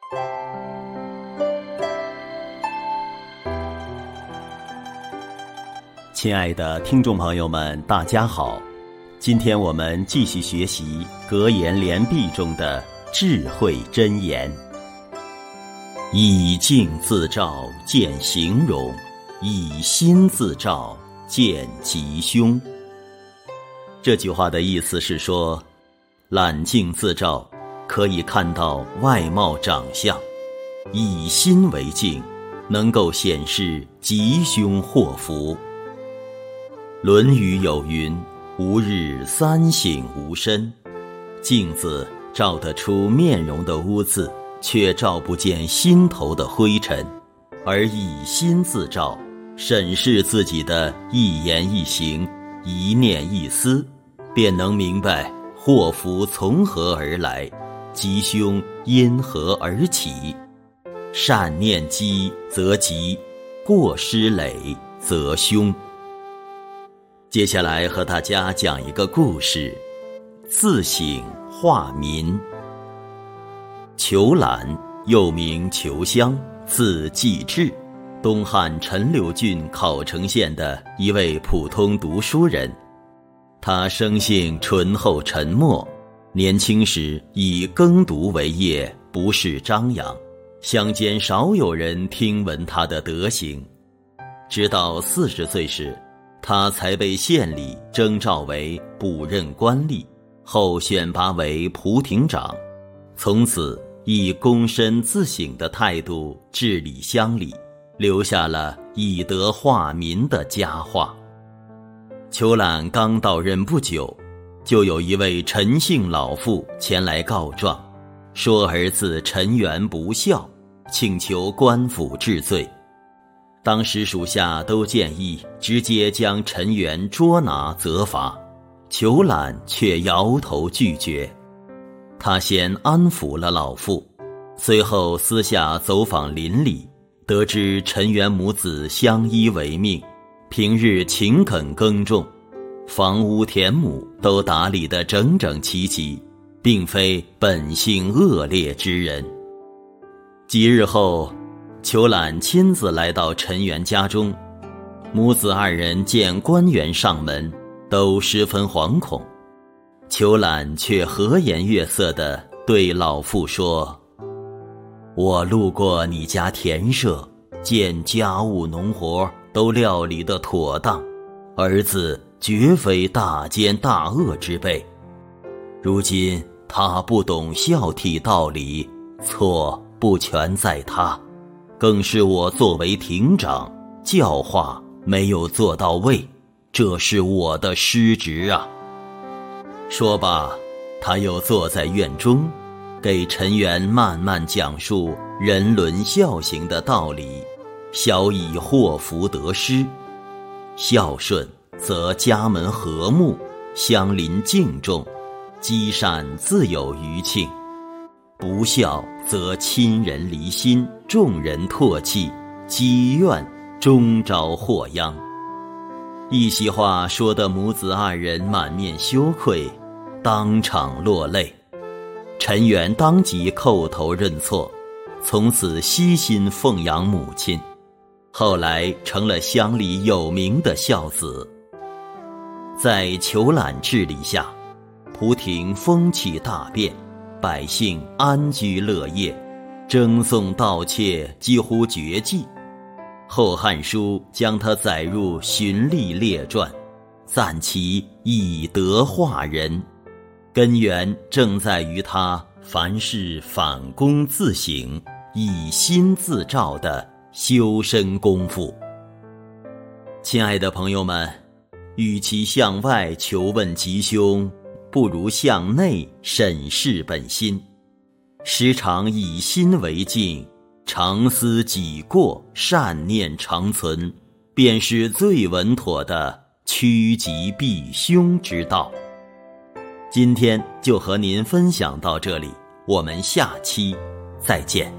亲爱的听众朋友们，大家好，今天我们继续学习格言联璧中的智慧箴言。以镜自照见形容，以心自照见吉凶。这句话的意思是说，揽镜自照可以看到外貌长相，以心为镜能够显示吉凶祸福。论语有云，吾日三省吾身。镜子照得出面容的污渍，却照不见心头的灰尘，而以心自照，审视自己的一言一行，一念一思，便能明白祸福从何而来，吉凶因何而起。善念积则吉，过失累则凶。接下来和大家讲一个故事，自省化民。裘览又名裘香，字季志，东汉陈留郡考城县的一位普通读书人。他生性醇厚沉默，年轻时以耕读为业，不事张扬，乡间少有人听闻他的德行。直到40岁时，他才被县里征召为补任官吏，后选拔为蒲亭长，从此以躬身自省的态度治理乡里，留下了以德化民的佳话。裘览刚到任不久，就有一位陈姓老妇前来告状，说儿子陈元不孝，请求官府治罪。当时属下都建议直接将陈元捉拿责罚，裘览却摇头拒绝。他先安抚了老妇，随后私下走访邻里，得知陈元母子相依为命，平日勤恳耕种，房屋田亩都打理得整整齐齐，并非本性恶劣之人。几日后，裘览亲自来到陈元家中，母子二人见官员上门，都十分惶恐。裘览却和颜悦色地对老妇说：我路过你家田舍，见家务农活都料理得妥当，儿子绝非大奸大恶之辈。如今他不懂孝悌道理，错不全在他，更是我作为亭长，教化没有做到位，这是我的失职啊。说罢，他又坐在院中，给陈元慢慢讲述人伦孝行的道理，晓以祸福得失。孝顺则家门和睦，乡邻敬重，积善自有余庆；不孝则亲人离心，众人唾弃，积怨终招祸殃。一席话说得母子二人满面羞愧，当场落泪。陈元当即叩头认错，从此悉心奉养母亲，后来成了乡里有名的孝子。在裘览治理下，蒲亭风气大变，百姓安居乐业，争讼盗窃几乎绝迹。《后汉书》将他载入循吏列传，赞其以德化人，根源正在于他凡事反躬自省，以心自照的修身功夫。亲爱的朋友们，与其向外求问吉凶，不如向内审视本心，时常以心为镜，常思己过，善念常存，便是最稳妥的趋吉避凶之道。今天就和您分享到这里，我们下期再见。